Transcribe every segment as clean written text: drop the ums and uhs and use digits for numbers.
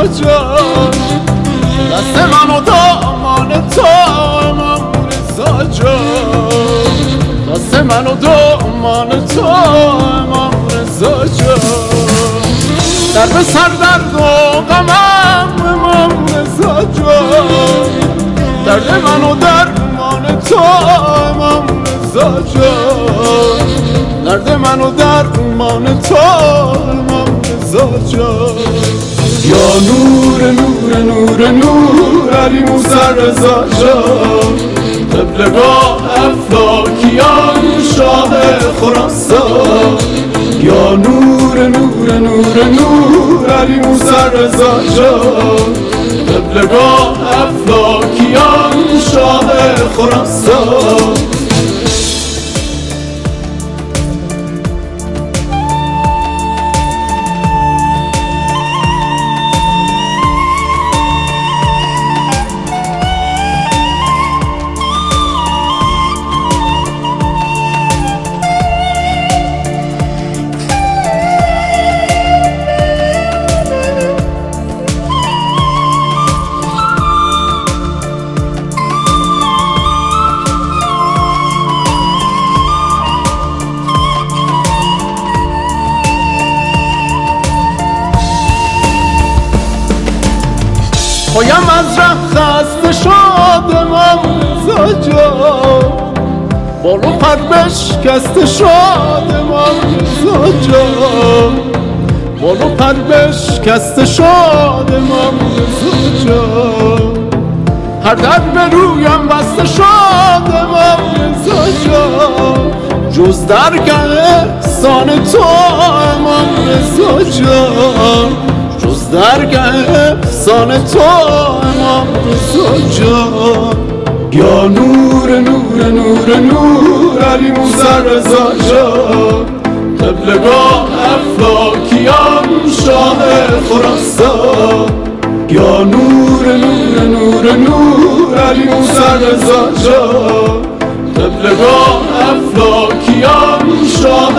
جان، دست من و دامان تو امام رضا جان، دست من و دامان تو امام رضا جان، در به سر درد و غمم امام رضا جان، درد من و درمان تو امام رضا جان، درد من و درمان تو امام رضا جان. یا نور نور نور نور علی موسی رضا جان، قبلگاه افلاکیان شاه خراسان. یا نور نور نور نور علی موسی رضا جان، قبلگاه افلاکیان شاه خراسان. پایم از ره خسته شد امام رضا جان، بال و پر بشکسته شد امام رضا جان، بال و پر بشکسته شد امام رضا جان، هر در به رویم بسته شد امام رضا جان، جز درگه احسان تو امام رضا جان، جز درگه احسان تو امام رضا جان. یا نور نور نور نور علی موسی رضا جان، قبلگاه افلاکیان شاه خراسان. یا نور نور نور نور علی موسی رضا جان، قبلگاه افلاکیان شاه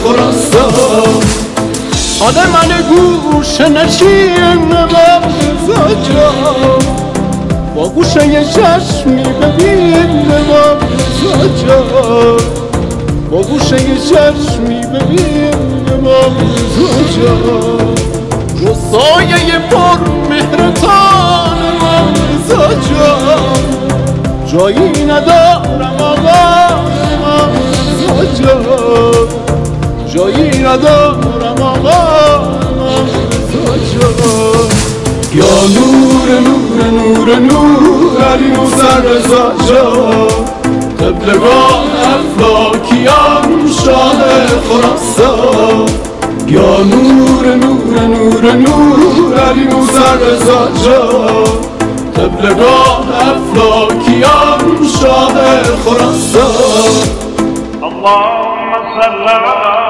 خراسان. حال من گوش نشین امام رضا جان، با گوشه چشمی ببین امام رضا جان، با گوشه چشمی ببین امام رضا جان، رو سایه پر مهرتان امام رضا جان، جایی ندارم آقا امام رضا جان، جایی ندارم آقا امام رضا جان. یا نور نور نور نور علی موسی رضا جان، قبلگاه افلاکیان شاه خراسان. یا نور نور نور نور علی موسی رضا جان، قبلگاه افلاکیان شاه خراسان. اللهم صل على